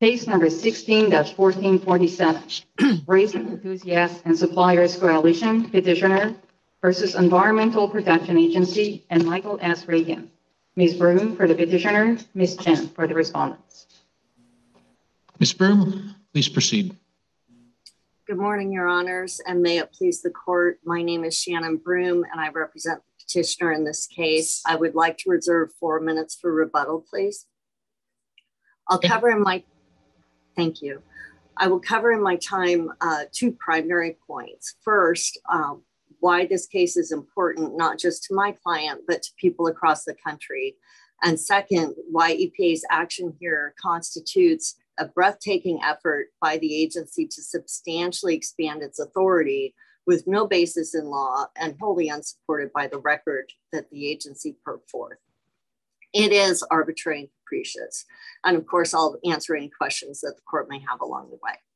Case number 16-1447, Race Enthusiasts and Suppliers Coalition Petitioner versus Environmental Protection Agency and Michael S. Reagan. Ms. Broom for the petitioner, Ms. Chen for the respondents. Ms. Broom, please proceed. Good morning, Your Honors, and may it please the court. My name is Shannon Broom, and I represent the petitioner in this case. I would like to reserve 4 minutes for rebuttal, please. Thank you. I will cover in my time two primary points. First, why this case is important, not just to my client, but to people across the country. And second, why EPA's action here constitutes a breathtaking effort by the agency to substantially expand its authority with no basis in law and wholly unsupported by the record that the agency put forth. It is arbitrary and capricious. And of course, I'll answer any questions that the court may have along the way.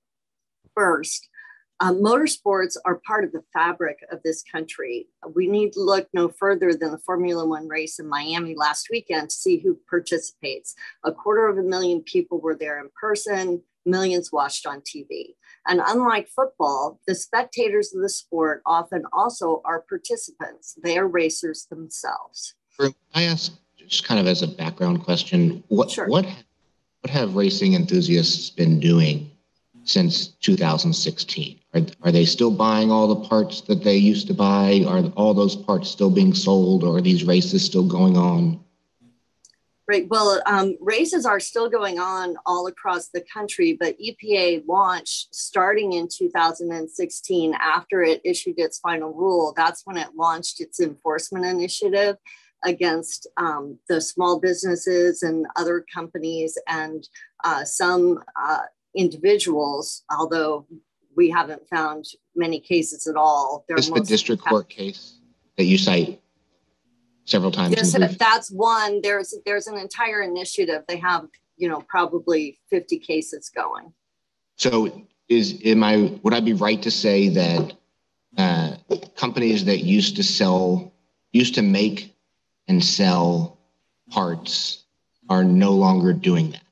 First, motorsports are part of the fabric of this country. We need to look no further than the Formula One race in Miami last weekend to see who participates. 250,000 people were there in person, millions watched on TV. And unlike football, the spectators of the sport often also are participants. They are racers themselves. I ask, just kind of as a background question, what have racing enthusiasts been doing since 2016? Are they still buying all the parts that they used to buy? Are all those parts still being sold, or are these races still going on? Right. Well, races are still going on all across the country, but EPA launched starting in 2016 after it issued its final rule. That's when it launched its enforcement initiative against the small businesses and other companies and some individuals, although we haven't found many cases at all. Is the district court case that you cite several times? Yes, that's one. There's an entire initiative. They have, probably 50 cases going. So would I be right to say that companies that used to make and sell parts are no longer doing that?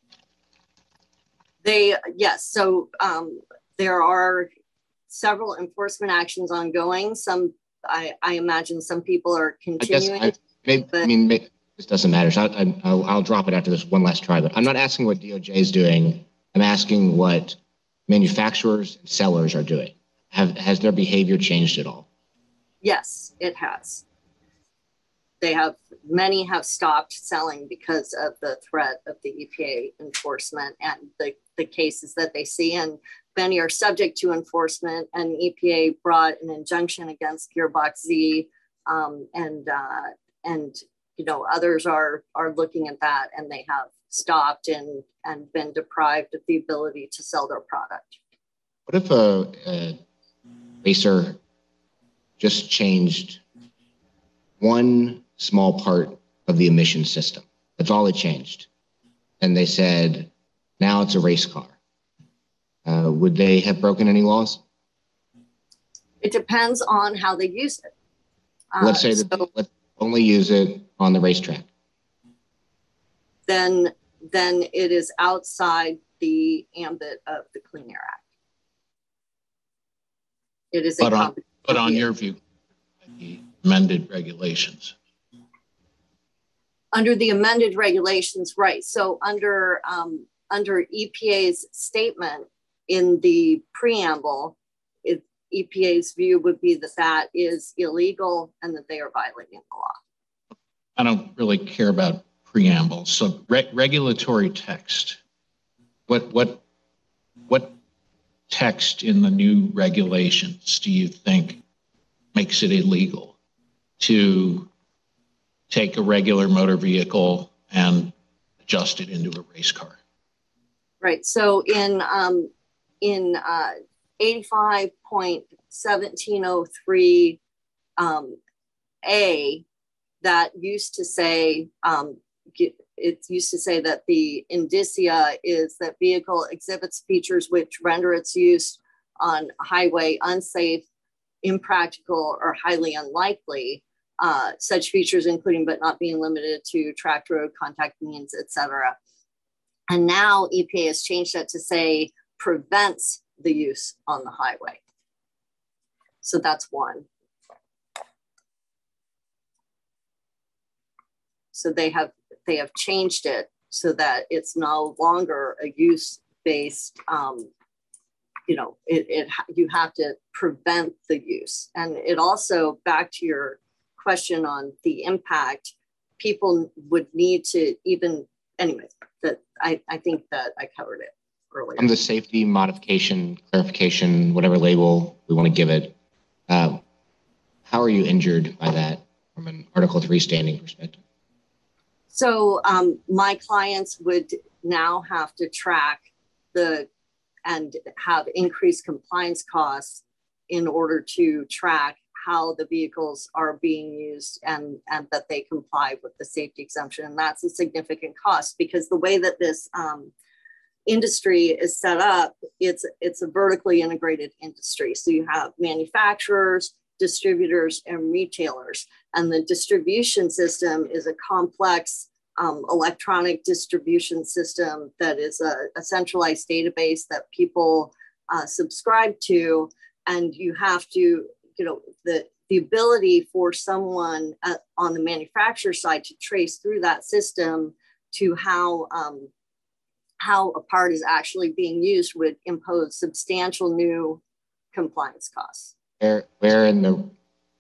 Yes. So there are several enforcement actions ongoing. Some, I imagine some people are continuing. Maybe this doesn't matter. So I'll drop it after this one last try, but I'm not asking what DOJ is doing. I'm asking what manufacturers and sellers are doing. Has their behavior changed at all? Yes, it has. Many have stopped selling because of the threat of the EPA enforcement and the cases that they see, and many are subject to enforcement, and EPA brought an injunction against Gearbox Z, and others are looking at that, and they have stopped and been deprived of the ability to sell their product. What if a racer just changed one small part of the emission system? That's all it changed. And they said, now it's a race car. Would they have broken any laws? It depends on how they use it. Let's say let's only use it on the racetrack. Then it is outside the ambit of the Clean Air Act. It is but on your view, the amended regulations. Under the amended regulations, right. So under EPA's statement in the preamble, EPA's view would be that is illegal and that they are violating the law. I don't really care about preambles. So regulatory text. What text in the new regulations do you think makes it illegal to take a regular motor vehicle and adjust it into a race car? Right. So in 85.1703 A, that used to say that the indicia is that vehicle exhibits features which render its use on a highway unsafe, impractical, or highly unlikely. Such features including but not being limited to tracked road, contact means, etc. And now EPA has changed that to say prevents the use on the highway. So that's one. So they have changed it so that it's no longer a use-based, you have to prevent the use. And it also, back to your question on the impact, people would need to anyway, that I think that I covered it earlier. On the safety modification, clarification, whatever label we want to give it, how are you injured by that from an Article 3 standing perspective? So my clients would now have to track and have increased compliance costs in order to track how the vehicles are being used and that they comply with the safety exemption. And that's a significant cost because the way that this industry is set up, it's a vertically integrated industry. So you have manufacturers, distributors, and retailers. And the distribution system is a complex electronic distribution system that is a centralized database that people subscribe to. And you have to, the ability for someone on the manufacturer side to trace through that system to how a part is actually being used would impose substantial new compliance costs. Where in the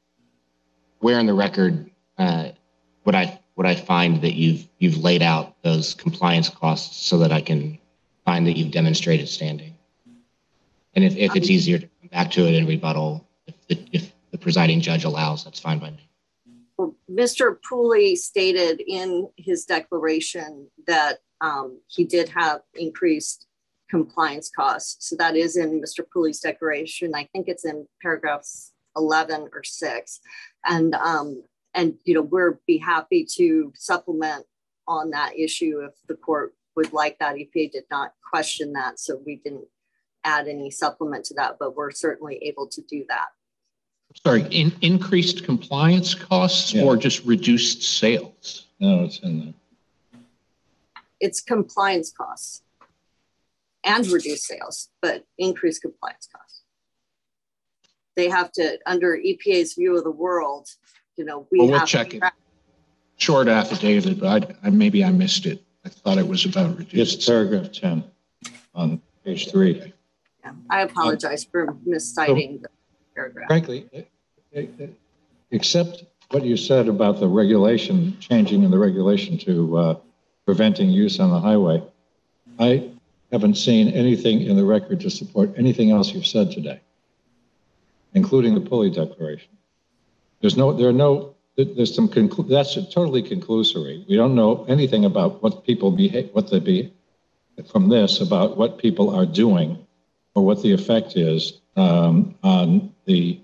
record would I find that you've laid out those compliance costs so that I can find that you've demonstrated standing? And if it's easier to come back to it in rebuttal, if the presiding judge allows, that's fine by me. Well, Mr. Pooley stated in his declaration that he did have increased compliance costs. So that is in Mr. Pooley's declaration. I think it's in paragraphs 11 or 6. And we'd be happy to supplement on that issue if the court would like that. EPA did not question that, so we didn't add any supplement to that, but we're certainly able to do that. Sorry, increased compliance costs or just reduced sales? No, it's in there. It's compliance costs and reduced sales, but increased compliance costs. They have to, under EPA's view of the world, we'll check it. Short affidavit, but maybe I missed it. I thought it was about reduced. It's paragraph 10 on page 3. Yeah, I apologize for misciting the paragraph. Frankly, except what you said about the regulation, changing in the regulation to preventing use on the highway, I haven't seen anything in the record to support anything else you've said today, including the Pulley Declaration. There's some, that's totally conclusory. We don't know anything about what people from this, about what people are doing or what the effect is on the,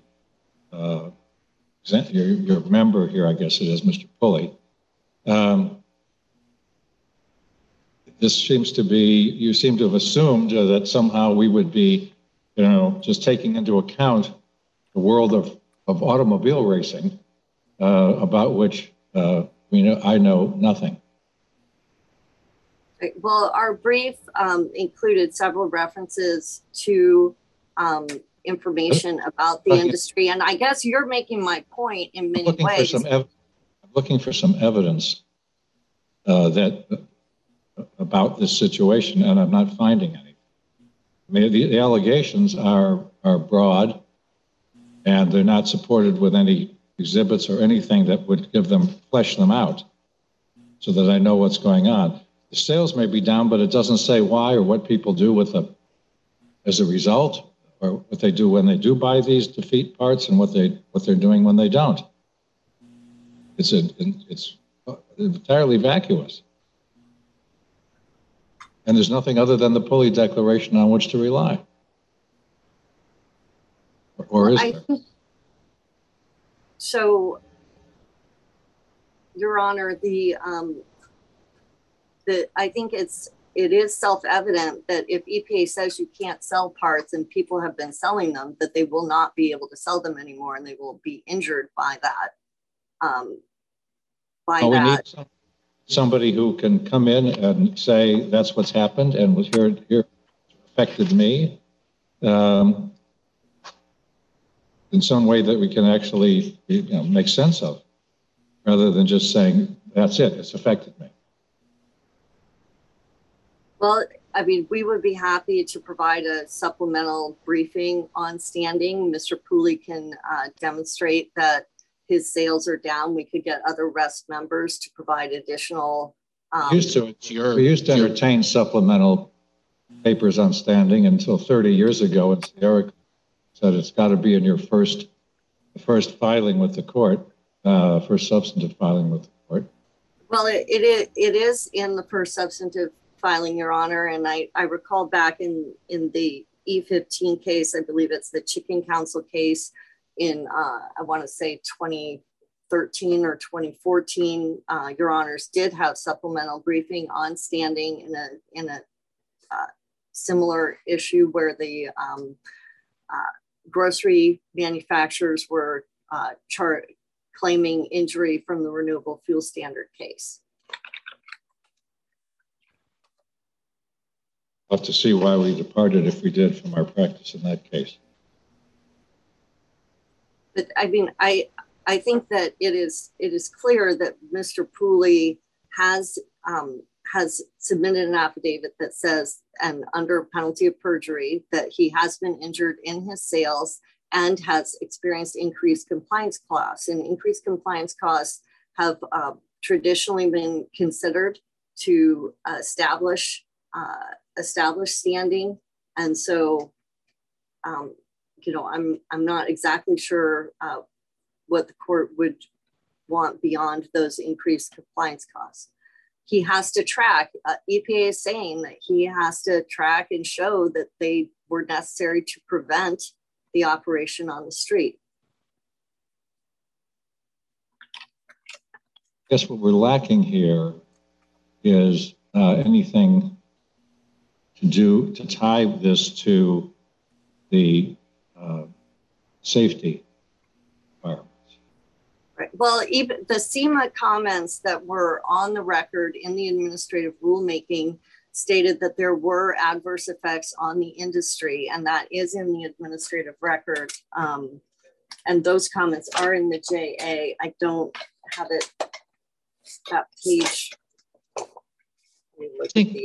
your member here, I guess it is, Mr. Pulley. This seems to be, you seem to have assumed that somehow we would be, just taking into account the world of automobile racing, about which I know nothing. Well, our brief included several references to information about the industry, and I guess you're making my point in many ways. I'm looking for some evidence about this situation, and I'm not finding any. I mean, the allegations are broad, and they're not supported with any exhibits or anything that would flesh them out so that I know what's going on. The sales may be down, but it doesn't say why or what people do as a result, or what they do when they do buy these defeat parts and what they're doing when they don't. It's entirely vacuous. And there's nothing other than the Pulley Declaration on which to rely. Or is there? So, Your Honor, I think it is self-evident that if EPA says you can't sell parts and people have been selling them, that they will not be able to sell them anymore and they will be injured by that. somebody who can come in and say that's what's happened and was here affected me in some way that we can actually make sense of, rather than just saying that's it, it's affected me. Well, I mean, we would be happy to provide a supplemental briefing on standing. Mr. Pooley can demonstrate that his sales are down. We could get other REST members to provide additional. We used to entertain supplemental papers on standing until 30 years ago, and Sierra said it's got to be in your first filing with the court, first substantive filing with the court. Well, it is in the first substantive filing, Your Honor, and I recall back in the E15 case, I believe it's the Chicken Council case in I want to say 2013 or 2014. Your Honors did have supplemental briefing on standing in a similar issue where the grocery manufacturers were claiming injury from the renewable fuel standard case. I'll have to see why we departed, if we did, from our practice in that case. But I mean, I think that it is clear that Mr. Pooley has submitted an affidavit that says, and under penalty of perjury, that he has been injured in his sales and has experienced increased compliance costs. And increased compliance costs have traditionally been considered to establish standing. And so, I'm not exactly sure what the court would want beyond those increased compliance costs. He has to track, EPA is saying that he has to track and show that they were necessary to prevent the operation on the street. I guess what we're lacking here is anything to tie this to the safety requirements. Right. Well, even the SEMA comments that were on the record in the administrative rulemaking stated that there were adverse effects on the industry, and that is in the administrative record. And those comments are in the JA. I don't have it, that page. I think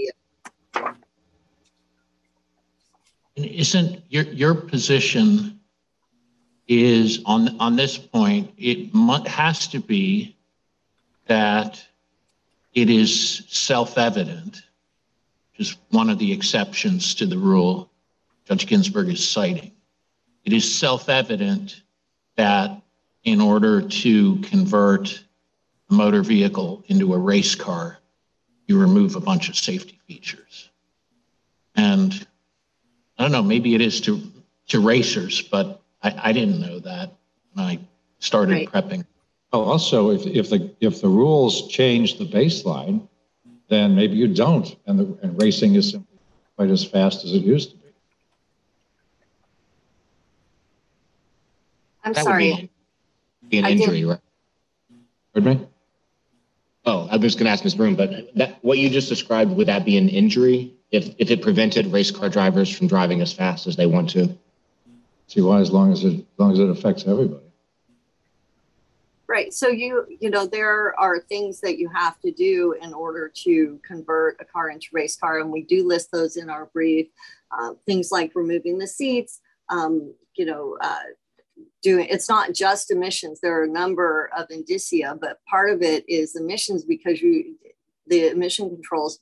isn't your position is on this point, it has to be that it is self-evident, which is one of the exceptions to the rule Judge Ginsburg is citing. It is self-evident that in order to convert a motor vehicle into a race car, you remove a bunch of safety features. And I don't know, maybe it is to racers, but I didn't know that when I started prepping. Oh, also, if the rules change the baseline, then maybe you don't, and racing is simply quite as fast as it used to be. I'm That sorry. would be an injury, right? Pardon me? Oh, I was going to ask Ms. Broom, but what you just described, would that be an injury if it prevented race car drivers from driving as fast as they want to? See why, as long as it affects everybody. Right. So there are things that you have to do in order to convert a car into a race car, and we do list those in our brief. Things like removing the seats. It's not just emissions. There are a number of indicia, but part of it is emissions because the emission controls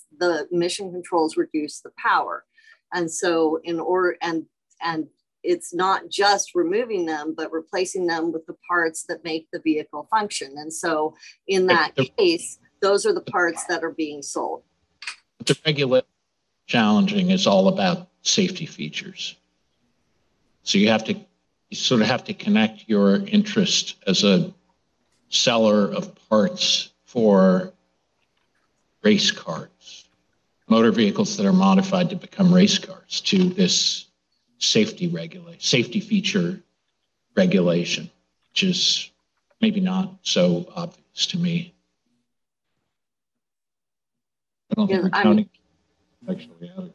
reduce the power, and so and it's not just removing them, but replacing them with the parts that make the vehicle function. And so in that case, those are the parts that are being sold. The regulation challenging is all about safety features. So you sort of have to connect your interest as a seller of parts for race cars, motor vehicles that are modified to become race cars, to this safety feature regulation, which is maybe not so obvious to me. don't think Yeah, we're counting actually added.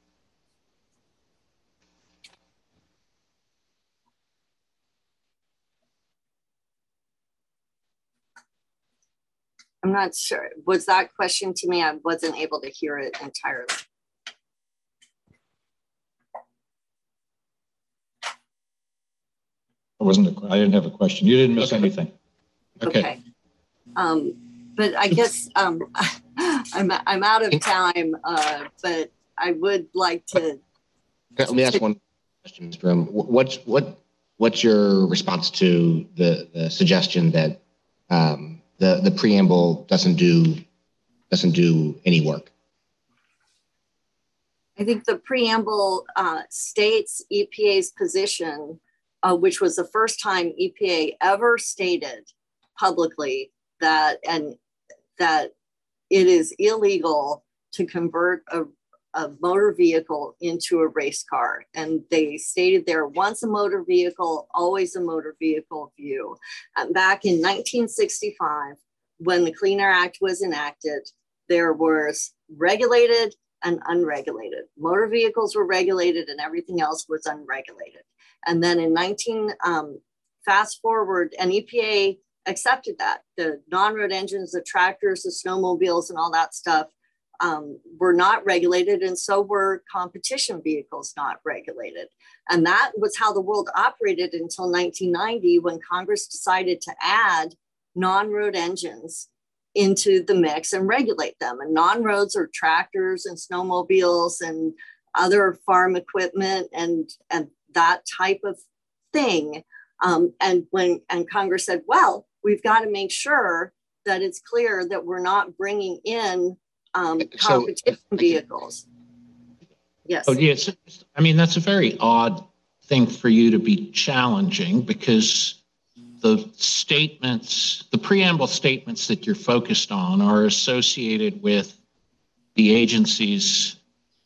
I'm not sure. Was that question to me? I wasn't able to hear it entirely. I didn't have a question. You didn't miss anything. Okay. But I guess I'm out of time, but I would like to. Let me ask one question, Mr. Broom. What's your response to the suggestion that the preamble doesn't do any work? I think the preamble states EPA's position, which was the first time EPA ever stated publicly that it is illegal to convert a motor vehicle into a race car. And they stated there, once a motor vehicle, always a motor vehicle view. Back in 1965, when the Clean Air Act was enacted, there was regulated and unregulated. Motor vehicles were regulated and everything else was unregulated. And then in fast forward, and EPA accepted that. The non-road engines, the tractors, the snowmobiles, and all that stuff were not regulated, and so were competition vehicles not regulated. And that was how the world operated until 1990, when Congress decided to add non-road engines into the mix and regulate them. And non-roads are tractors and snowmobiles and other farm equipment and that type of thing. And Congress said, well, we've got to make sure that it's clear that we're not bringing in competition vehicles. Yes. Oh, yes. I mean, that's a very odd thing for you to be challenging, because the preamble statements that you're focused on are associated with the agency's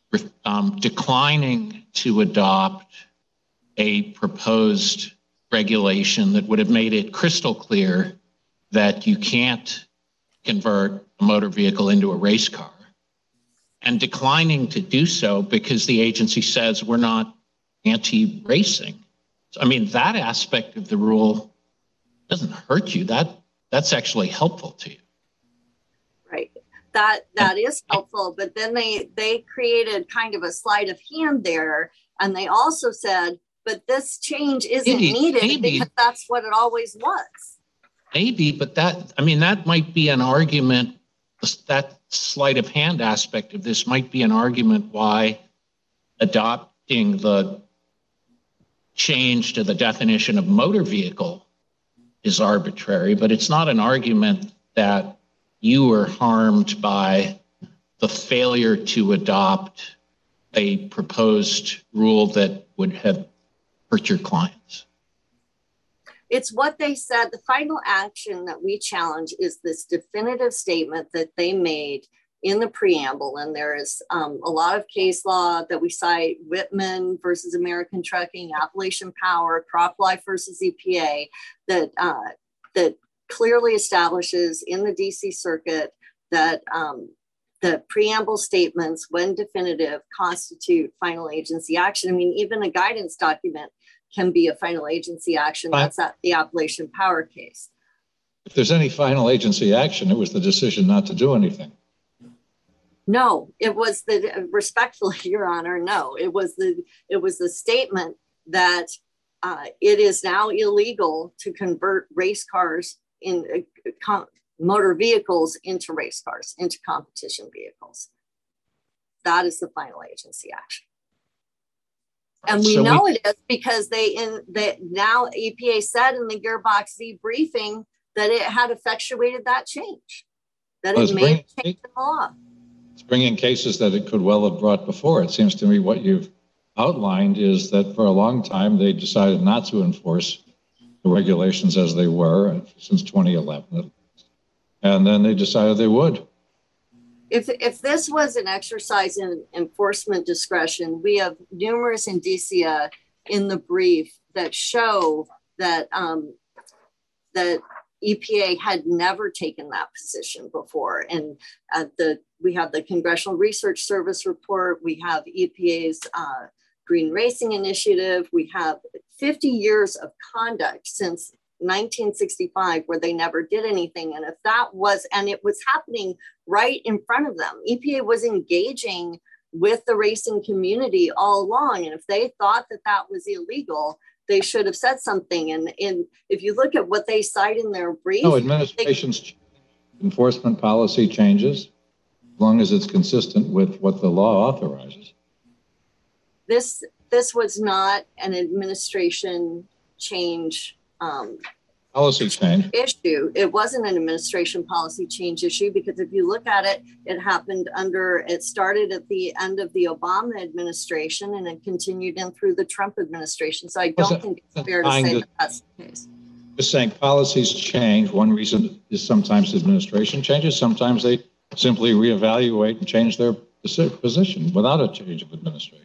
declining to adopt a proposed regulation that would have made it crystal clear that you can't convert a motor vehicle into a race car, and declining to do so because the agency says we're not anti-racing. So, I mean, that aspect of the rule doesn't hurt you. That's actually helpful to you. Right. That is helpful, but then they created kind of a sleight of hand there, and they also said, but this change isn't needed because that's what it always was. Maybe, but that might be an argument. That sleight of hand aspect of this might be an argument why adopting the change to the definition of motor vehicle is arbitrary, but it's not an argument that you were harmed by the failure to adopt a proposed rule that would have hurt your clients. It's what they said. The final action that we challenge is this definitive statement that they made in the preamble. And there is a lot of case law that we cite: Whitman versus American Trucking, Appalachian Power, CropLife versus EPA, that clearly establishes in the DC Circuit that the preamble statements, when definitive, constitute final agency action. I mean, even a guidance document can be a final agency action. That's at the Appalachian Power case. If there's any final agency action, it was the decision not to do anything. No, it was respectfully, Your Honor, no, it was the statement that it is now illegal to convert race cars in motor vehicles into race cars, into competition vehicles. That is the final agency action. And we know it is because now EPA said in the Gearbox Z briefing that it had effectuated that change, that it made a change in the law. It's bringing cases that it could well have brought before. It seems to me what you've outlined is that for a long time they decided not to enforce the regulations as they were since 2011. And then they decided they would. If this was an exercise in enforcement discretion, we have numerous indicia in the brief that show that that EPA had never taken that position before. And we have the Congressional Research Service report, we have EPA's Green Racing Initiative, we have 50 years of conduct since 1965 where they never did anything. And if that was, and it was happening right in front of them, EPA was engaging with the racing community all along. And if they thought that that was illegal, they should have said something. And if you look at what they cite in their brief. No, administration's enforcement policy changes as long as it's consistent with what the law authorizes. This was not an administration change policy change issue. It wasn't an administration policy change issue because if you look at it, it started at the end of the Obama administration and it continued in through the Trump administration. So I don't think it's fair to say that that's the case. Just saying policies change. One reason is sometimes administration changes. Sometimes they simply reevaluate and change their position without a change of administration.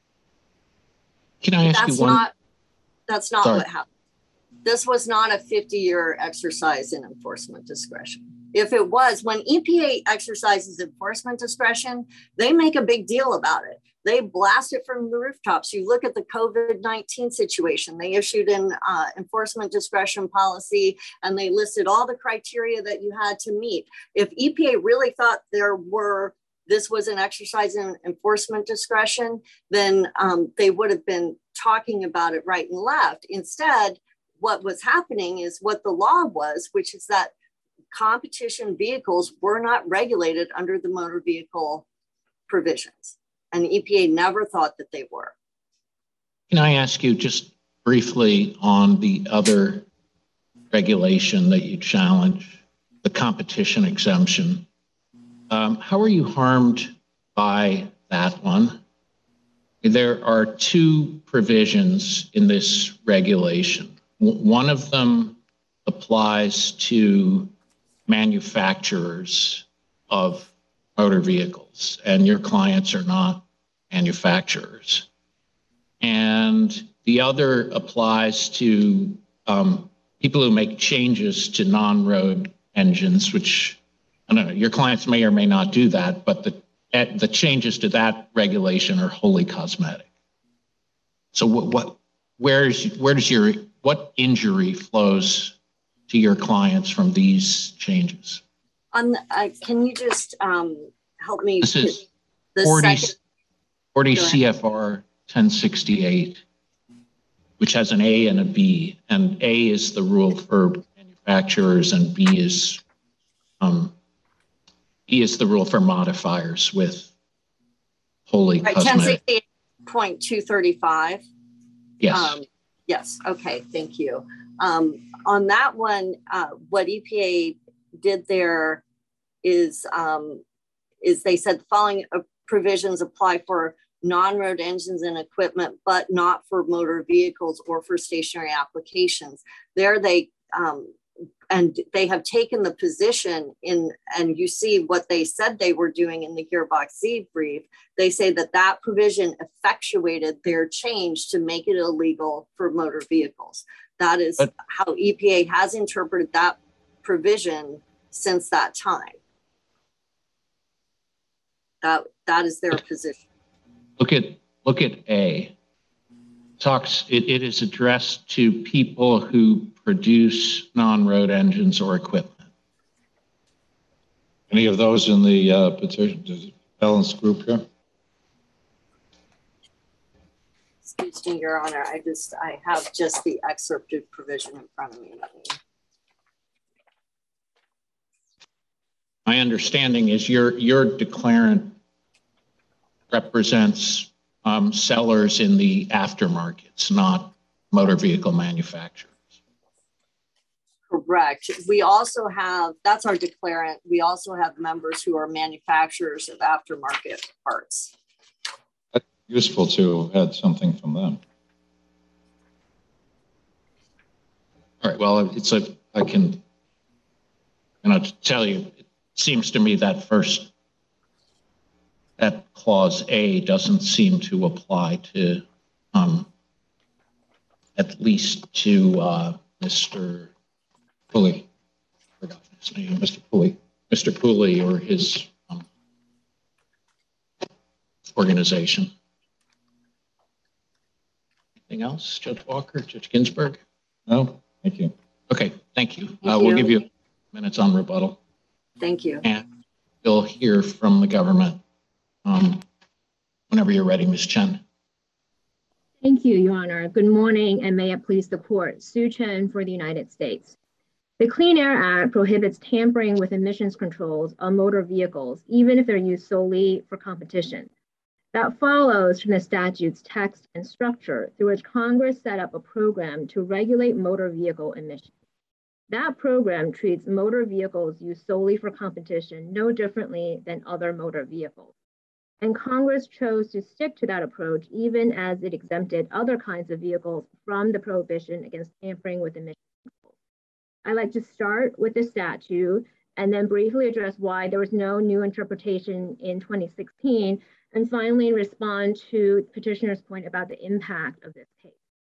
Can I ask you one? That's not what happened. This was not a 50-year exercise in enforcement discretion. If it was, when EPA exercises enforcement discretion, they make a big deal about it. They blast it from the rooftops. You look at the COVID-19 situation, they issued an enforcement discretion policy and they listed all the criteria that you had to meet. If EPA really thought this was an exercise in enforcement discretion, then they would have been talking about it right and left. Instead, what was happening is what the law was, which is that competition vehicles were not regulated under the motor vehicle provisions. And EPA never thought that they were. Can I ask you just briefly on the other regulation that you challenge, the competition exemption? How are you harmed by that one? There are two provisions in this regulation. One of them applies to manufacturers of motor vehicles, and your clients are not manufacturers. And the other applies to people who make changes to non-road engines, which, I don't know, your clients may or may not do that, but the changes to that regulation are wholly cosmetic. So what injury flows to your clients from these changes? Can you just help me? This is 40 CFR 1068, which has an A and a B, and A is the rule for manufacturers and B is the rule for modifiers with wholly cosmetic. 1068.235. Yes. Yes. Okay. Thank you. On that one, what EPA did there is they said the following provisions apply for non-road engines and equipment, but not for motor vehicles or for stationary applications. There they have taken the position and you see what they said they were doing in the Gearbox Z brief. They say that provision effectuated their change to make it illegal for motor vehicles. That is how EPA has interpreted that provision since that time. That is their position. Look at A. It is addressed to people who produce non-road engines or equipment. Any of those in the petition balance group here? Excuse me, Your Honor. I have just the excerpted provision in front of me. My understanding is your declarant represents sellers in the aftermarkets, not motor vehicle manufacturers. Correct. We also have, that's our declarant. We also have members who are manufacturers of aftermarket parts. That's useful to have had something from them. All right. Well, I can tell you, it seems to me that that clause A doesn't seem to apply to, at least to Mr. Pulley. forgotten his name, Mr. Pooley or his organization. Anything else, Judge Walker, Judge Ginsburg? No, thank you. Okay, thank you. Thank We'll you. give you minutes on rebuttal, Thank you. and you'll hear from the government whenever you're ready, Ms. Chen. Thank you, Your Honor. Good morning, and may it please the court. Sue Chen for the United States. The Clean Air Act prohibits tampering with emissions controls on motor vehicles, even if they're used solely for competition. That follows from the statute's text and structure, through which Congress set up a program to regulate motor vehicle emissions. That program treats motor vehicles used solely for competition no differently than other motor vehicles. And Congress chose to stick to that approach, even as it exempted other kinds of vehicles from the prohibition against tampering with emissions controls. I'd like to start with the statute and then briefly address why there was no new interpretation in 2016, and finally respond to petitioner's point about the impact of this case.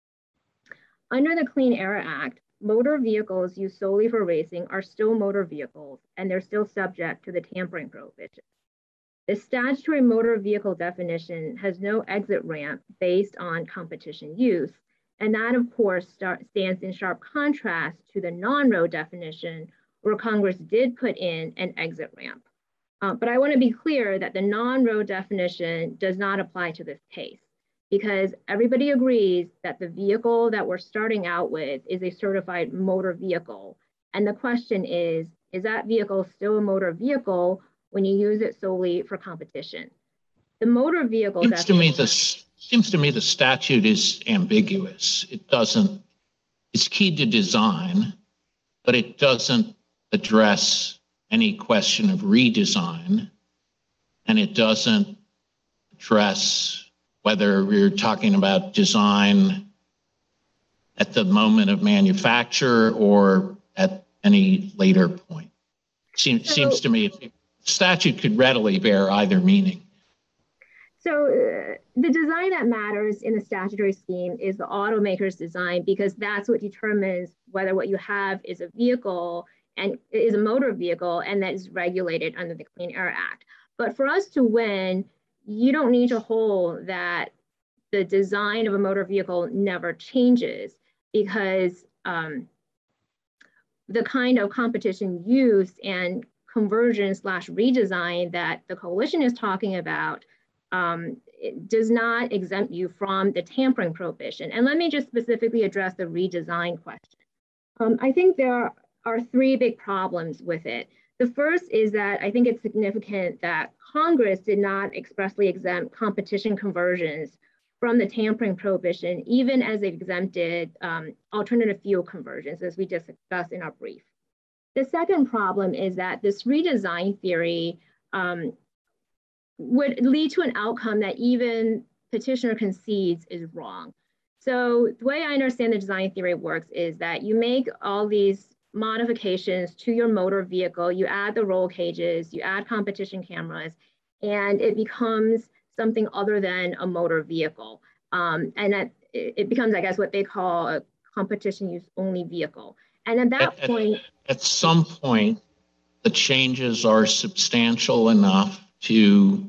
Under the Clean Air Act, motor vehicles used solely for racing are still motor vehicles, and they're still subject to the tampering prohibition. The statutory motor vehicle definition has no exit ramp based on competition use, and that, of course, stands in sharp contrast to the non-road definition, where Congress did put in an exit ramp. But I want to be clear that the non-road definition does not apply to this case, because everybody agrees that the vehicle that we're starting out with is a certified motor vehicle. And the question is that vehicle still a motor vehicle when you use it solely for competition? The motor vehicle Seems to me the statute is ambiguous. It's key to design, but it doesn't address any question of redesign, and it doesn't address whether we're talking about design at the moment of manufacture or at any later point. Seems to me the statute could readily bear either meaning. So the design that matters in the statutory scheme is the automaker's design, because that's what determines whether what you have is a vehicle and is a motor vehicle, and that is regulated under the Clean Air Act. But for us to win, you don't need to hold that the design of a motor vehicle never changes, because the kind of competition use and conversion / redesign that the coalition is talking about it does not exempt you from the tampering prohibition. And let me just specifically address the redesign question. I think there are three big problems with it. The first is that I think it's significant that Congress did not expressly exempt competition conversions from the tampering prohibition, even as it exempted alternative fuel conversions, as we just discussed in our brief. The second problem is that this redesign theory would lead to an outcome that even petitioner concedes is wrong. So the way I understand the design theory works is that you make all these modifications to your motor vehicle, you add the roll cages, you add competition cameras, and it becomes something other than a motor vehicle. And that it becomes, I guess, what they call a competition use only vehicle. And at that point, at some point, the changes are substantial enough to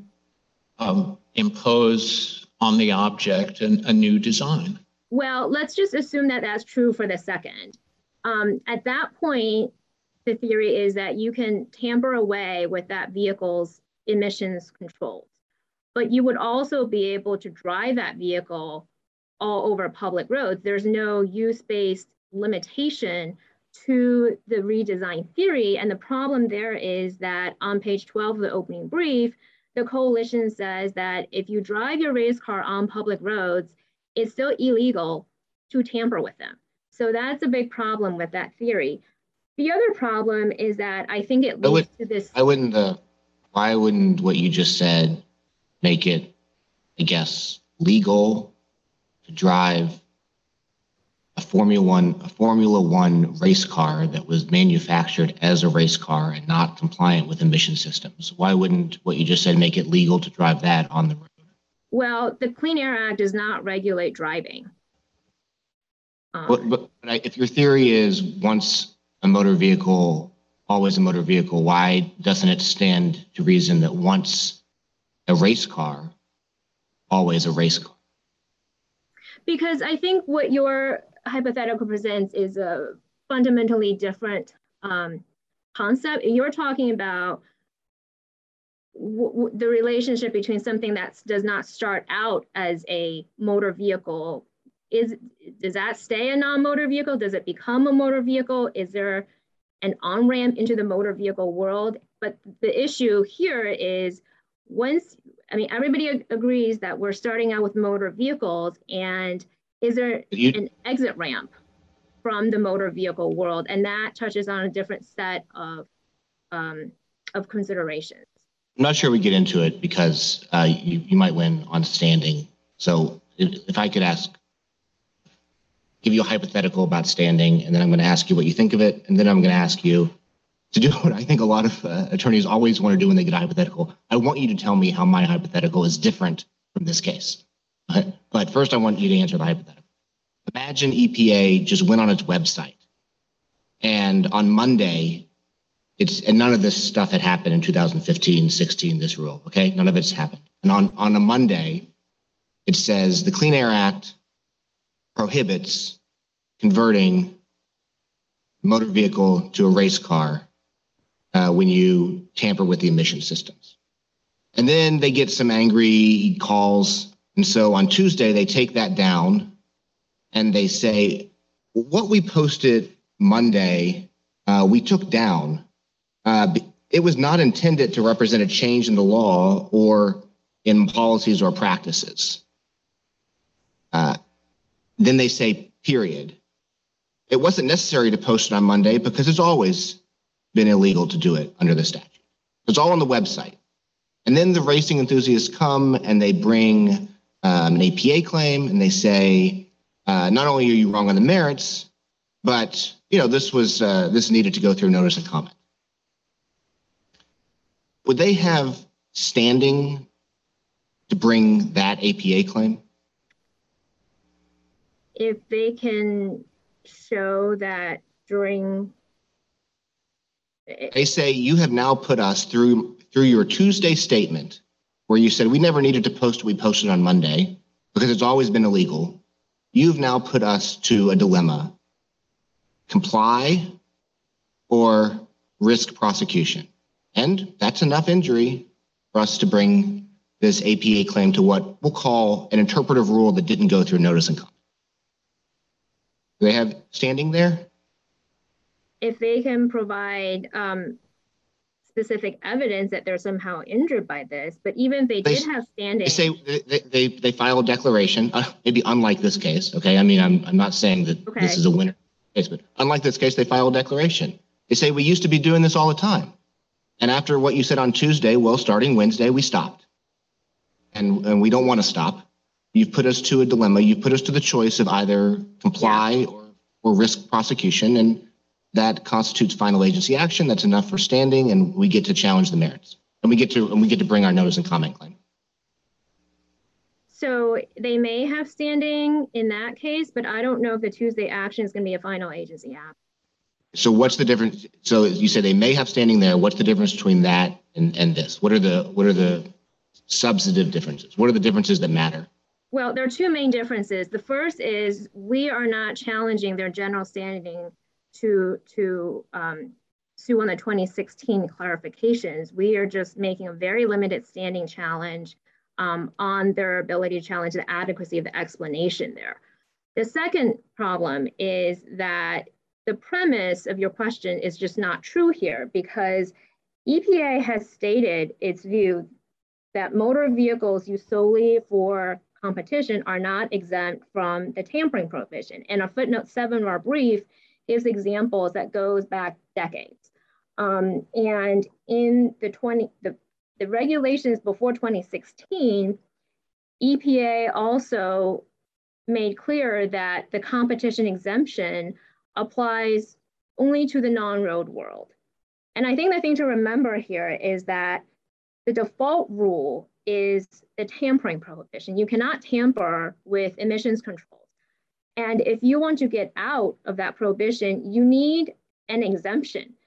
impose on the object a new design. Well, let's just assume that that's true for the second. At that point, the theory is that you can tamper away with that vehicle's emissions controls, but you would also be able to drive that vehicle all over public roads. There's no use-based limitation to the redesign theory. And the problem there is that on page 12 of the opening brief, the coalition says that if you drive your race car on public roads, it's still illegal to tamper with them. So that's a big problem with that theory. The other problem is that I think it leads to this. Why wouldn't what you just said make it, I guess, legal to drive a Formula One race car that was manufactured as a race car and not compliant with emission systems? Why wouldn't what you just said make it legal to drive that on the road? Well, the Clean Air Act does not regulate driving. But if your theory is once a motor vehicle always a motor vehicle, why doesn't it stand to reason that once a race car, always a race car? Because I think what your hypothetical presents is a fundamentally different concept. You're talking about the relationship between something that does not start out as a motor vehicle. Does that stay a non-motor vehicle? Does it become a motor vehicle? Is there an on-ramp into the motor vehicle world? But the issue here is everybody agrees that we're starting out with motor vehicles, and is there an exit ramp from the motor vehicle world? And that touches on a different set of considerations. I'm not sure we get into it because you might win on standing. So if I could give you a hypothetical about standing, and then I'm going to ask you what you think of it, and then I'm going to ask you to do what I think a lot of attorneys always want to do when they get a hypothetical. I want you to tell me how my hypothetical is different from this case. But first, I want you to answer the hypothetical. Imagine EPA just went on its website, and on Monday, and none of this stuff had happened in 2015, 16, this rule, okay? None of it's happened. And on a Monday, it says the Clean Air Act prohibits converting motor vehicle to a race car when you tamper with the emission systems. And then they get some angry calls. And so on Tuesday, they take that down and they say, what we posted Monday, we took down. It was not intended to represent a change in the law or in policies or practices. Then they say, period. It wasn't necessary to post it on Monday because it's always been illegal to do it under the statute. It's all on the website. And then the racing enthusiasts come and they bring an APA claim and they say, not only are you wrong on the merits, but this needed to go through notice and comment. Would they have standing to bring that APA claim? If they can show that during... They say you have now put us through your Tuesday statement where you said we never needed to post what we posted on Monday because it's always been illegal. You've now put us to a dilemma. Comply or risk prosecution. And that's enough injury for us to bring this APA claim to what we'll call an interpretive rule that didn't go through notice and comment. Do they have standing there? If they can provide specific evidence that they're somehow injured by this, but even if they did have standing. They say they file a declaration, maybe unlike this case, okay? I mean, I'm not saying that this is a winner case, but unlike this case, they file a declaration. They say we used to be doing this all the time. And after what you said on Tuesday, well, starting Wednesday, we stopped. And we don't want to stop. You've put us to a dilemma. You've put us to the choice of either comply or risk prosecution. And that constitutes final agency action. That's enough for standing. And we get to challenge the merits. And we get to bring our notice and comment claim. So they may have standing in that case, but I don't know if the Tuesday action is going to be a final agency action. So what's the difference? So you say they may have standing there. What's the difference between that and this? What are the substantive differences? What are the differences that matter? Well, there are two main differences. The first is we are not challenging their general standing to sue on the 2016 clarifications. We are just making a very limited standing challenge on their ability to challenge the adequacy of the explanation there. The second problem is that the premise of your question is just not true here because EPA has stated its view that motor vehicles used solely for competition are not exempt from the tampering prohibition. And a footnote 7 of our brief gives examples that goes back decades. And in the regulations before 2016, EPA also made clear that the competition exemption applies only to the non-road world. And I think the thing to remember here is that the default rule is the tampering prohibition. You cannot tamper with emissions controls. And if you want to get out of that prohibition, you need an exemption.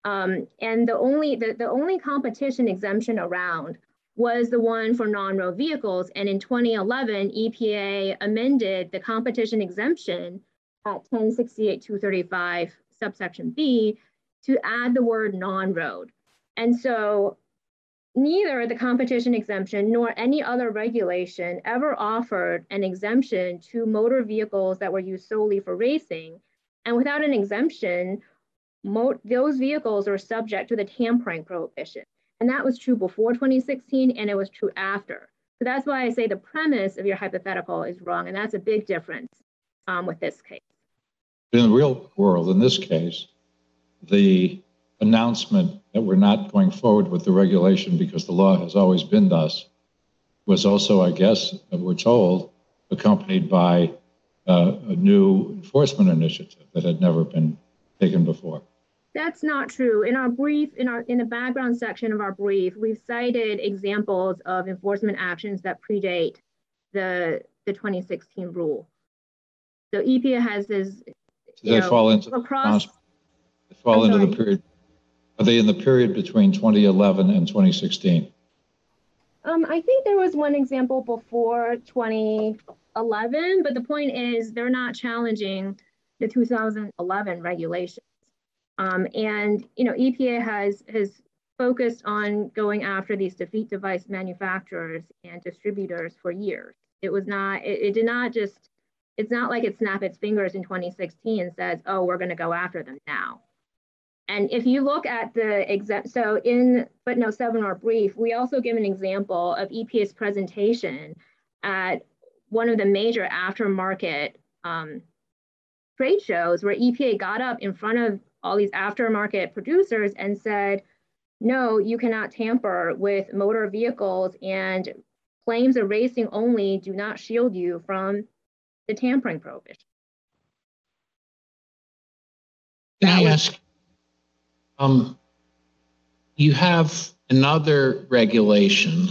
And the only competition exemption around was the one for non-road vehicles. And in 2011, EPA amended the competition exemption at 1068-235 subsection B to add the word non-road. And so neither the competition exemption nor any other regulation ever offered an exemption to motor vehicles that were used solely for racing. And without an exemption, those vehicles are subject to the tampering prohibition. And that was true before 2016, and it was true after. So that's why I say the premise of your hypothetical is wrong, and that's a big difference with this case. In the real world, in this case, the announcement that we're not going forward with the regulation because the law has always been thus was also, I guess, we're told, accompanied by a new enforcement initiative that had never been taken before. That's not true. In our brief, in the background section of our brief, we've cited examples of enforcement actions that predate the 2016 rule. So EPA has this. They fall into the period. Are they in the period between 2011 and 2016? I think there was one example before 2011, but the point is they're not challenging the 2011 regulations. And EPA has focused on going after these defeat device manufacturers and distributors for years. It's not like it snapped its fingers in 2016 and says, oh, we're going to go after them now. And if you look at so in footnote 7 of our brief, we also give an example of EPA's presentation at one of the major aftermarket trade shows where EPA got up in front of all these aftermarket producers and said, no, you cannot tamper with motor vehicles, and claims of racing only do not shield you from the tampering prohibition. Can I ask, you have another regulation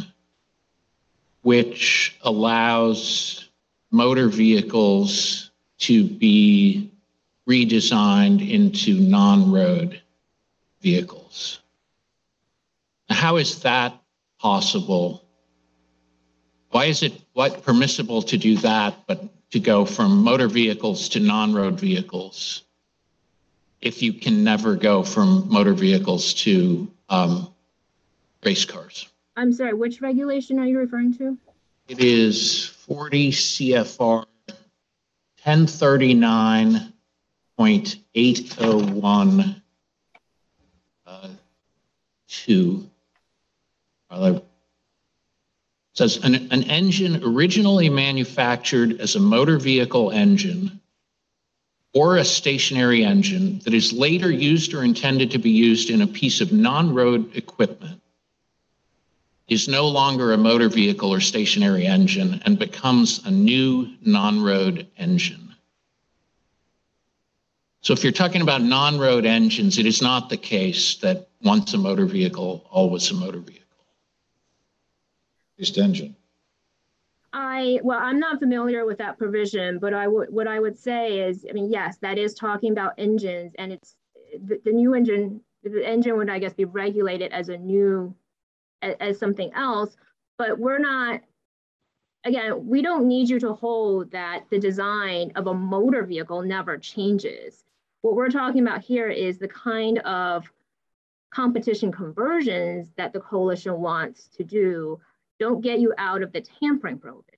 which allows motor vehicles to be redesigned into non-road vehicles. How is that possible? Why is it permissible to do that, but to go from motor vehicles to non-road vehicles if you can never go from motor vehicles to race cars? I'm sorry, which regulation are you referring to? It is 40 CFR 1039.801 2. It says an engine originally manufactured as a motor vehicle engine or a stationary engine that is later used or intended to be used in a piece of non-road equipment is no longer a motor vehicle or stationary engine and becomes a new non-road engine. So if you're talking about non-road engines, it is not the case that once a motor vehicle, always a motor vehicle. Just engine. Well, I'm not familiar with that provision, but what I would say is, I mean, yes, that is talking about engines, and it's the new engine. The engine would, I guess, be regulated as as something else. But we're not. Again, we don't need you to hold that the design of a motor vehicle never changes. What we're talking about here is the kind of competition conversions that the coalition wants to do don't get you out of the tampering prohibition.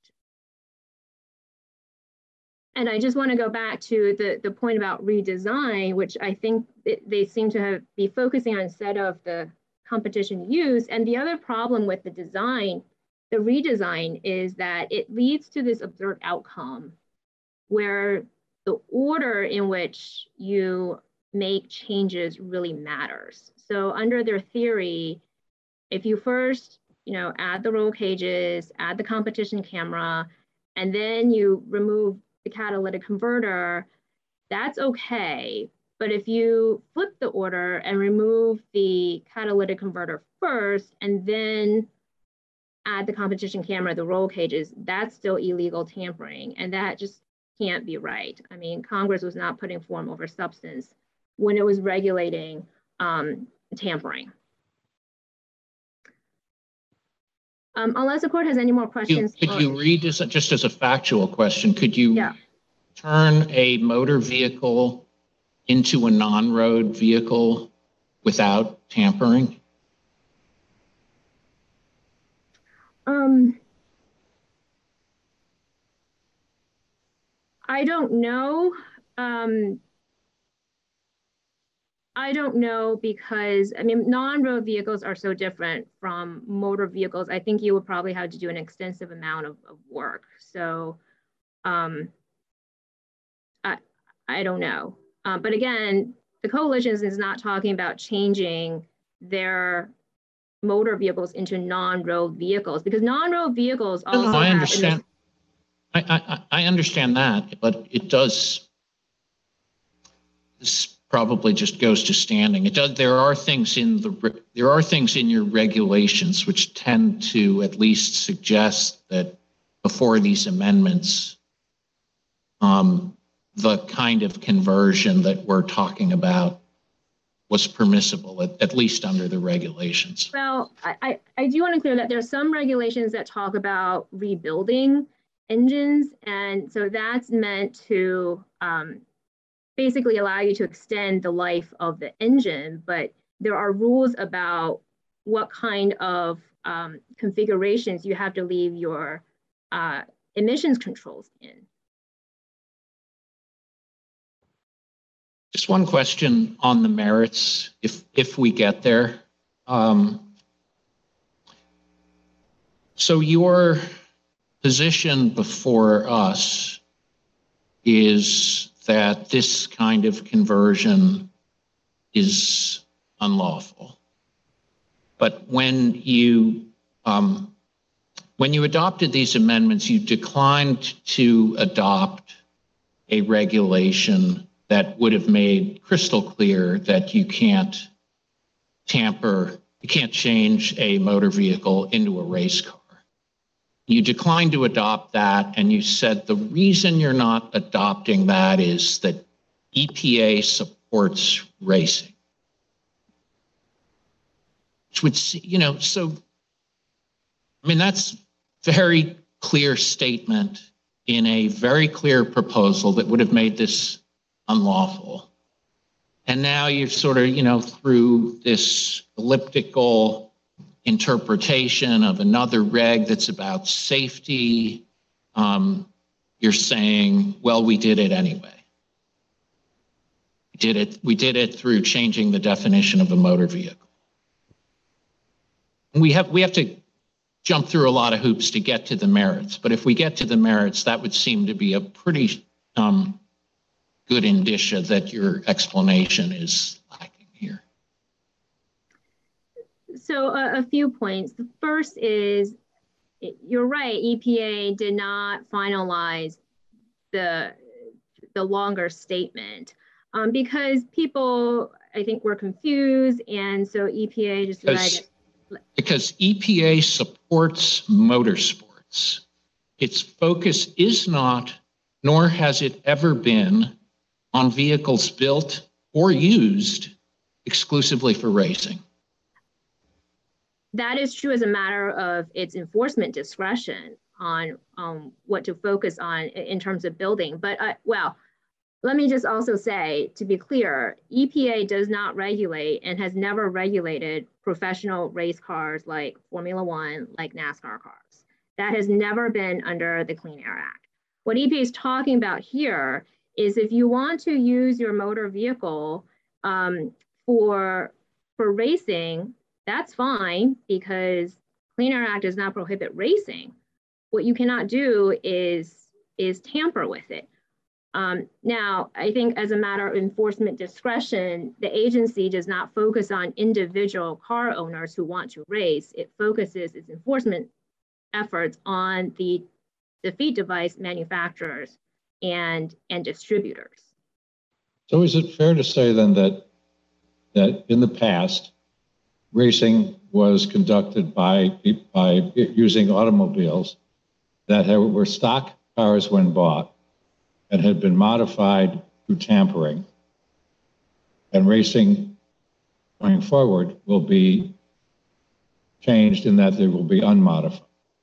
And I just want to go back to the point about redesign, which I think they seem to be focusing on instead of the competition use. And the other problem with the redesign is that it leads to this absurd outcome where the order in which you make changes really matters. So under their theory, if you first add the roll cages, add the competition camera, and then you remove the catalytic converter, that's okay. But if you flip the order and remove the catalytic converter first, and then add the competition camera, the roll cages, that's still illegal tampering. And that just can't be right. I mean, Congress was not putting form over substance when it was regulating tampering. Unless the court has any more questions. Could you read this just as a factual question? Could you turn a motor vehicle into a non-road vehicle without tampering? I don't know. I don't know because, I mean, non-road vehicles are so different from motor vehicles. I think you would probably have to do an extensive amount of work. So I don't know. But again, the coalition is not talking about changing their motor vehicles into non-road vehicles, because non-road vehicles also I understand. I understand that, but it does. This probably just goes to standing. It does. There are things in your regulations which tend to at least suggest that before these amendments, the kind of conversion that we're talking about was permissible, at least under the regulations. Well, I do want to clear that there are some regulations that talk about rebuilding engines. And so that's meant to basically allow you to extend the life of the engine. But there are rules about what kind of configurations you have to leave your emissions controls in. Just one question on the merits, if we get there. So your position before us is that this kind of conversion is unlawful. But when you adopted these amendments, you declined to adopt a regulation that would have made crystal clear that you can't tamper, you can't change a motor vehicle into a race car. You declined to adopt that, and you said the reason you're not adopting that is that EPA supports racing. Which would, so, I mean, that's a very clear statement in a very clear proposal that would have made this unlawful. And now you're sort of, through this elliptical interpretation of another reg that's about safety, you're saying, well, we did it anyway. We did it through changing the definition of a motor vehicle. And we have to jump through a lot of hoops to get to the merits. But if we get to the merits, that would seem to be a pretty good indicia that your explanation is lacking here. So a few points. The first is, you're right, EPA did not finalize the longer statement because people, I think, were confused, and so EPA just decided. Because EPA supports motorsports. Its focus is not, nor has it ever been, on vehicles built or used exclusively for racing. That is true as a matter of its enforcement discretion on what to focus on in terms of building. But well, let me just also say, to be clear, EPA does not regulate and has never regulated professional race cars like Formula One, like NASCAR cars. That has never been under the Clean Air Act. What EPA is talking about here is if you want to use your motor vehicle for racing, that's fine, because Clean Air Act does not prohibit racing. What you cannot do is tamper with it. Now, I think as a matter of enforcement discretion, the agency does not focus on individual car owners who want to race. It focuses its enforcement efforts on the defeat device manufacturers and distributors. So is it fair to say then that in the past, racing was conducted by using automobiles that were stock cars when bought and had been modified through tampering, and racing going forward will be changed in that they will be unmodified?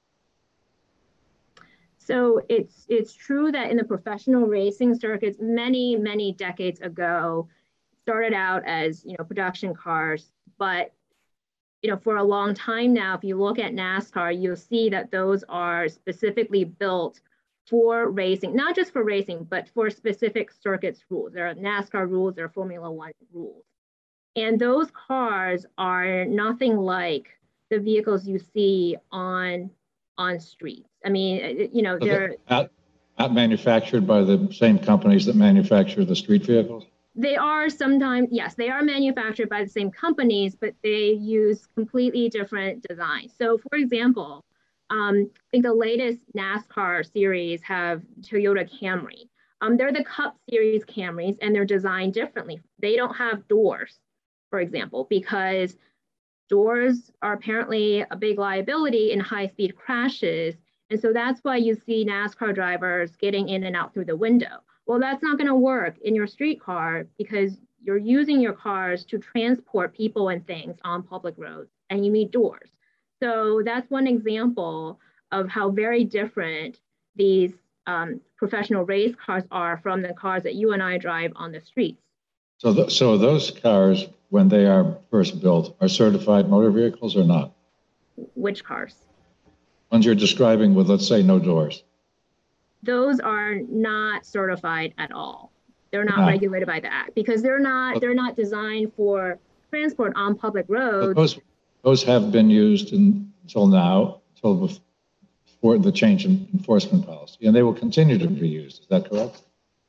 So it's true that in the professional racing circuits, many decades ago, started out as production cars, but for a long time now, if you look at NASCAR, you'll see that those are specifically built for racing, not just for racing, but for specific circuits rules. There are NASCAR rules, there are Formula One rules. And those cars are nothing like the vehicles you see on streets. I mean, they're not manufactured by the same companies that manufacture the street vehicles? They are sometimes, yes, they are manufactured by the same companies, but they use completely different designs. So for example, I think the latest NASCAR series have Toyota Camry. They're the Cup Series Camrys, and they're designed differently. They don't have doors, for example, because doors are apparently a big liability in high-speed crashes. And so that's why you see NASCAR drivers getting in and out through the window. Well, that's not going to work in your street car because you're using your cars to transport people and things on public roads, and you need doors. So that's one example of how very different these professional race cars are from the cars that you and I drive on the streets. So those cars, when they are first built, are certified motor vehicles or not? Which cars? Ones you're describing with, let's say, no doors. Those are not certified at all. They're not regulated by the Act because they're not designed for transport on public roads. Those have been used until now, until before the change in enforcement policy, and they will continue to be used. Is that correct?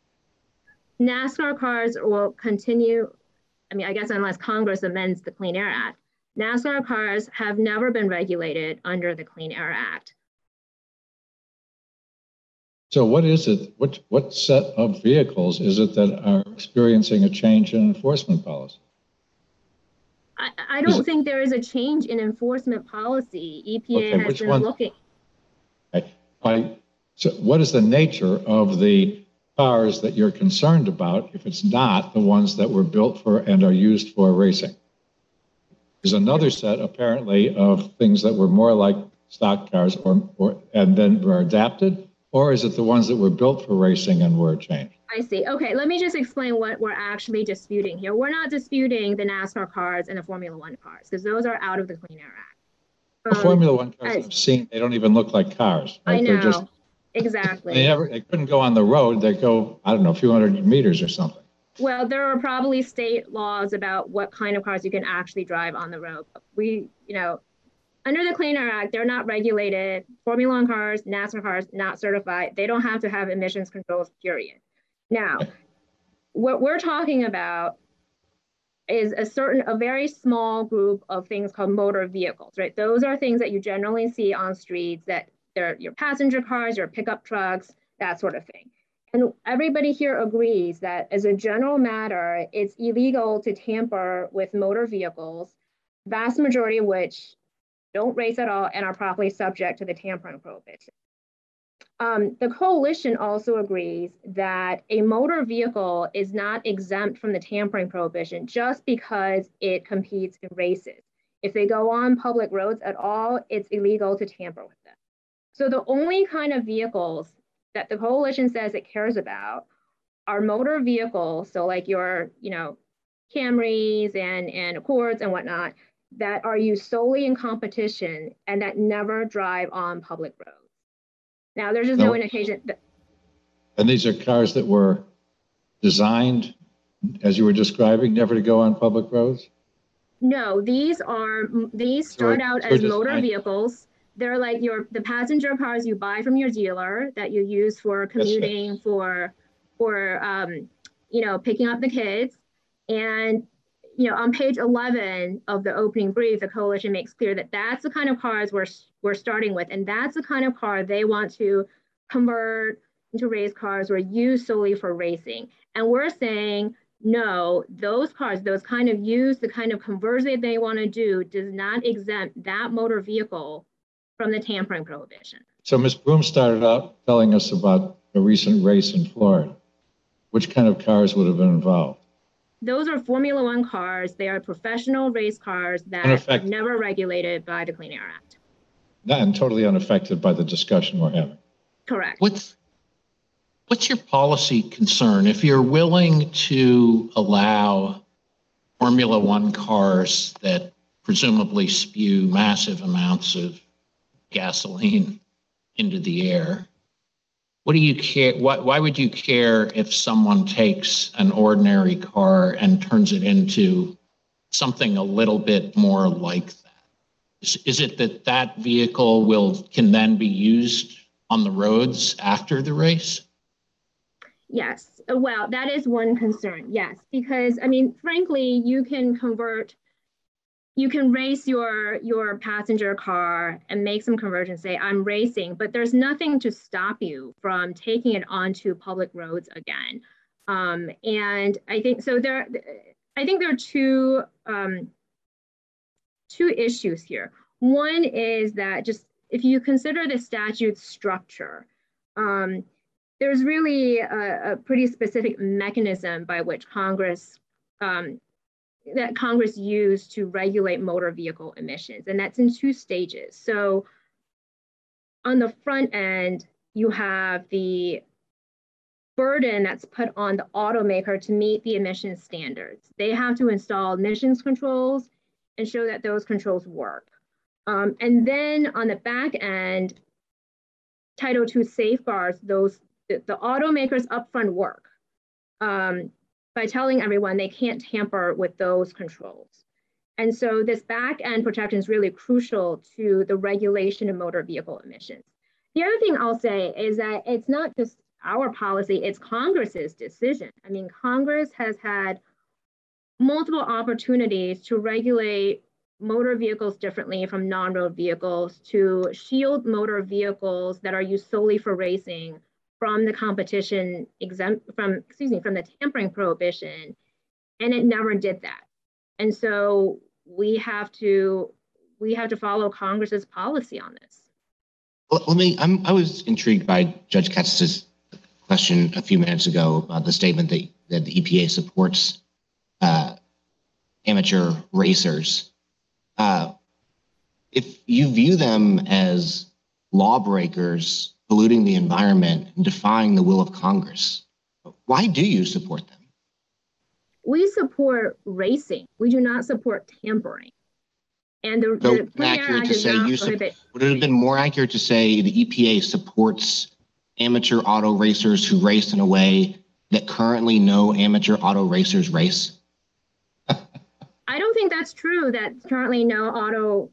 NASCAR cars will continue. I mean, I guess unless Congress amends the Clean Air Act, NASCAR cars have never been regulated under the Clean Air Act. So what is it? What set of vehicles is it that are experiencing a change in enforcement policy? I don't think there is a change in enforcement policy. EPA has been looking. Okay. So what is the nature of the cars that you're concerned about if it's not the ones that were built for and are used for racing? There's another set apparently of things that were more like stock cars and then were adapted, or is it the ones that were built for racing and were changed? I see. Okay, let me just explain what we're actually disputing here. We're not disputing the NASCAR cars and the Formula One cars because those are out of the Clean Air Act. The Formula One cars I've seen, they don't even look like cars. Right? I know, exactly. They couldn't go on the road. They go, I don't know, a few hundred meters or something. Well, there are probably state laws about what kind of cars you can actually drive on the road. Under the Clean Air Act, they're not regulated. Formula One cars, NASCAR cars, not certified. They don't have to have emissions controls, period. Now, what we're talking about is a very small group of things called motor vehicles, right? Those are things that you generally see on streets that they're your passenger cars, your pickup trucks, that sort of thing. And everybody here agrees that as a general matter, it's illegal to tamper with motor vehicles, vast majority of which don't race at all and are properly subject to the tampering prohibition. The coalition also agrees that a motor vehicle is not exempt from the tampering prohibition just because it competes in races. If they go on public roads at all, it's illegal to tamper with them. So the only kind of vehicles that the coalition says it cares about are motor vehicles, so like your, Camrys and Accords and whatnot, that are used solely in competition and that never drive on public roads. Now, there's just no indication that. And these are cars that were designed, as you were describing, never to go on public roads? No, these start out as motor vehicles. They're like the passenger cars you buy from your dealer that you use for commuting, for picking up the kids. And on page 11 of the opening brief, the coalition makes clear that that's the kind of cars we're starting with, and that's the kind of car they want to convert into race cars or use solely for racing. And we're saying, no, those cars, those kind of use, the kind of conversion they want to do does not exempt that motor vehicle from the tampering prohibition. So Ms. Broom started out telling us about a recent race in Florida. Which kind of cars would have been involved? those are Formula One cars. They are professional race cars that are never regulated by the Clean Air Act. And totally unaffected by the discussion we're having. Correct. What's your policy concern? If you're willing to allow Formula One cars that presumably spew massive amounts of gasoline into the air, what do you care? Why would you care if someone takes an ordinary car and turns it into something a little bit more like that? Is it that vehicle can then be used on the roads after the race? Yes. Well, that is one concern. Yes, because I mean, frankly, you can race your passenger car and make some conversion, say I'm racing, but there's nothing to stop you from taking it onto public roads again. And I think so. There are two issues here. One is that just if you consider the statute's structure, there's really a pretty specific mechanism by which Congress used to regulate motor vehicle emissions, and that's in two stages. So on the front end, you have the burden that's put on the automaker to meet the emissions standards. They have to install emissions controls and show that those controls work. And then on the back end, Title II safeguards the automakers' upfront work by telling everyone they can't tamper with those controls. And so this back end protection is really crucial to the regulation of motor vehicle emissions. The other thing I'll say is that it's not just our policy, it's Congress's decision. I mean, Congress has had multiple opportunities to regulate motor vehicles differently from non-road vehicles, to shield motor vehicles that are used solely for racing from the competition from the tampering prohibition, and it never did that. And so we have to follow Congress's policy on this. Well, I was intrigued by Judge Katz's question a few minutes ago about the statement that the EPA supports amateur racers. If you view them as lawbreakers polluting the environment and defying the will of Congress, why do you support them? We support racing. We do not support tampering. And the Clean Air Act does not prohibit. Would it have been more accurate to say the EPA supports amateur auto racers who race in a way that currently no amateur auto racers race? I don't think that's true, that currently no auto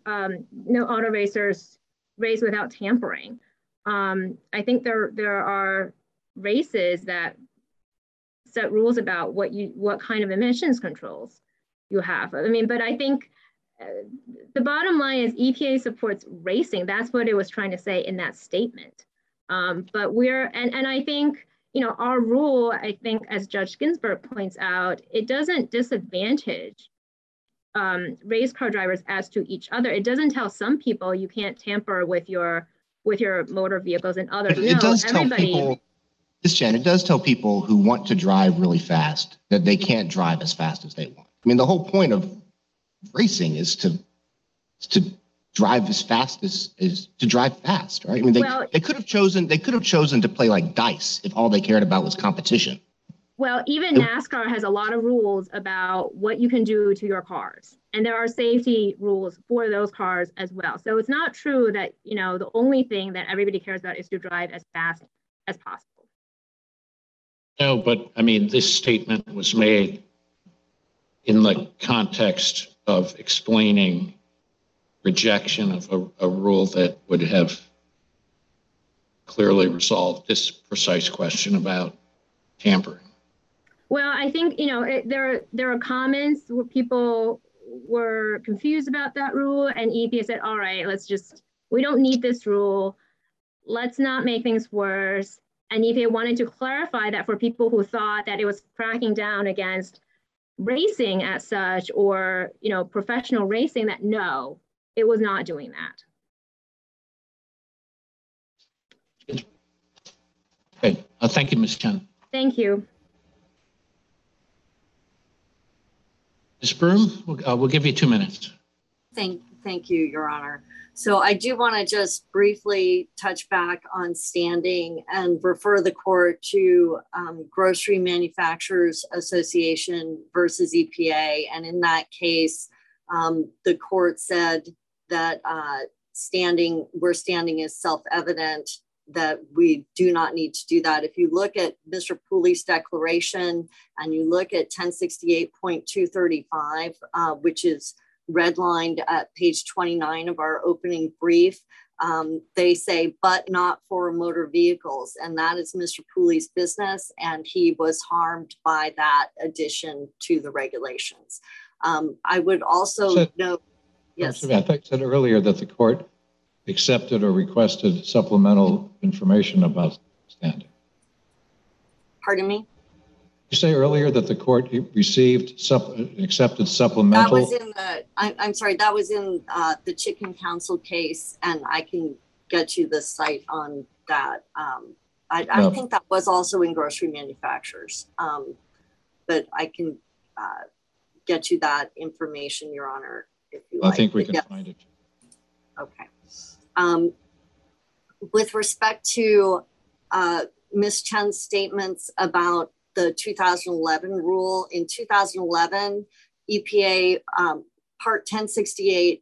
racers race without tampering. I think there are races that set rules about what kind of emissions controls you have. I mean, but I think the bottom line is EPA supports racing. That's what it was trying to say in that statement. But and I think, our rule, I think, as Judge Ginsburg points out, it doesn't disadvantage race car drivers as to each other. It doesn't tell some people you can't tamper with your motor vehicles and others. It does tell people, Jen, it does tell people who want to drive really fast that they can't drive as fast as they want. I mean, the whole point of racing is to drive as fast as to drive fast, right? I mean, they could have chosen to play like dice if all they cared about was competition. Well, even NASCAR has a lot of rules about what you can do to your cars, and there are safety rules for those cars as well. So it's not true that the only thing that everybody cares about is to drive as fast as possible. No, but I mean, this statement was made in the context of explaining rejection of a rule that would have clearly resolved this precise question about tampering. Well, I think, there are comments where people were confused about that rule, and EPA said, all right, we don't need this rule. Let's not make things worse. And EPA wanted to clarify that for people who thought that it was cracking down against racing as such, or, professional racing, that no, it was not doing that. Okay, thank you, Ms. Chen. Thank you. Ms. Broom, we'll give you 2 minutes. Thank you, Your Honor. So I do want to just briefly touch back on standing and refer the court to Grocery Manufacturers Association versus EPA. And in that case, the court said that where standing is self-evident, that we do not need to do that. If you look at Mr. Pooley's declaration and you look at 1068.235, which is redlined at page 29 of our opening brief, they say, but not for motor vehicles. And that is Mr. Pooley's business. And he was harmed by that addition to the regulations. I would also note, yes. I think you said earlier that the court accepted or requested supplemental information about standing. Pardon me? You say earlier that the court received accepted supplemental. That was in the. I'm sorry. That was in the Chicken Council case, and I can get you the site on that. I think that was also in Grocery Manufacturers, but I can get you that information, Your Honor, if you like. I think we can find it. Okay. With respect to Ms. Chen's statements about the 2011 rule, in 2011, EPA Part 1068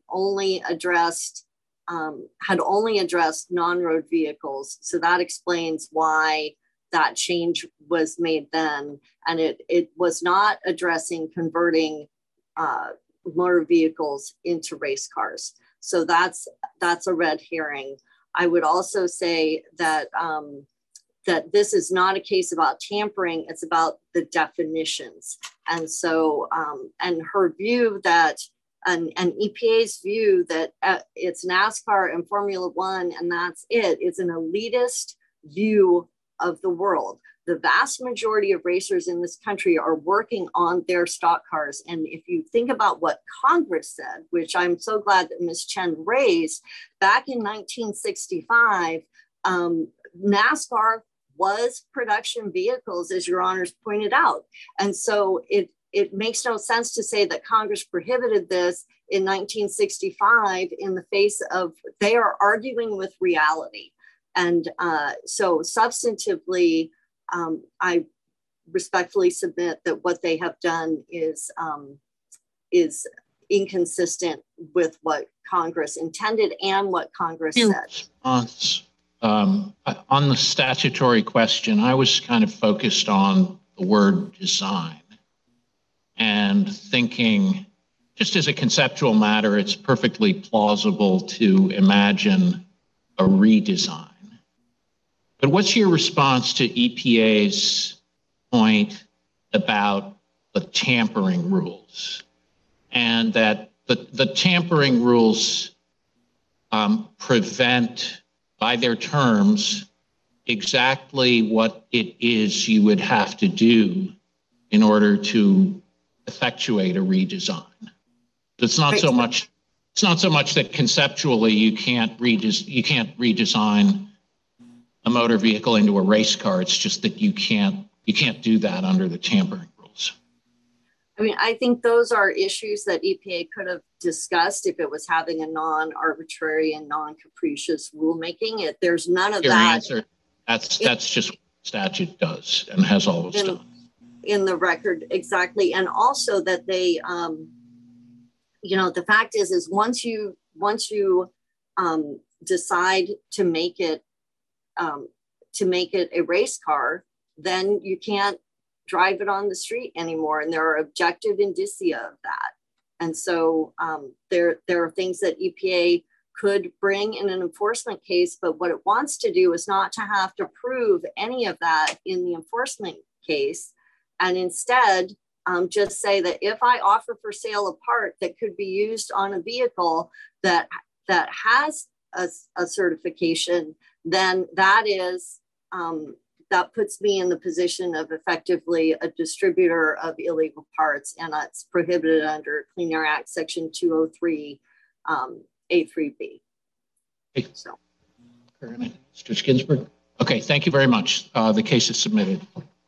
had only addressed non-road vehicles. So that explains why that change was made then. And it was not addressing converting motor vehicles into race cars. So that's a red herring. I would also say that that this is not a case about tampering, it's about the definitions. And so, and her view that, and EPA's view that it's NASCAR and Formula One and that's it, is an elitist view of the world. The vast majority of racers in this country are working on their stock cars. And if you think about what Congress said, which I'm so glad that Ms. Chen raised, back in 1965, NASCAR was production vehicles, as Your Honors pointed out. And so it makes no sense to say that Congress prohibited this in 1965 in the face of, they are arguing with reality. And so substantively, I respectfully submit that what they have done is inconsistent with what Congress intended and what Congress said. On the statutory question, I was kind of focused on the word design and thinking, just as a conceptual matter, it's perfectly plausible to imagine a redesign. But what's your response to EPA's point about the tampering rules, and that the tampering rules prevent, by their terms, exactly what it is you would have to do in order to effectuate a redesign? It's not so much that conceptually you can't redesign a motor vehicle into a race car. It's just that you can't do that under the tampering rules. I mean, I think those are issues that EPA could have discussed if it was having a non-arbitrary and non-capricious rulemaking. There's none of that. Answer. That's just what the statute does and has always done. In the record, exactly. And also that they, the fact is once you decide to make it a race car, then you can't drive it on the street anymore. And there are objective indicia of that. And so there are things that EPA could bring in an enforcement case, but what it wants to do is not to have to prove any of that in the enforcement case, and instead just say that if I offer for sale a part that could be used on a vehicle that has a certification, then that is that puts me in the position of effectively a distributor of illegal parts, and that's prohibited under Clean Air Act Section 203 A3B. Okay. So, Mr. Ginsburg. Okay, thank you very much. The case is submitted.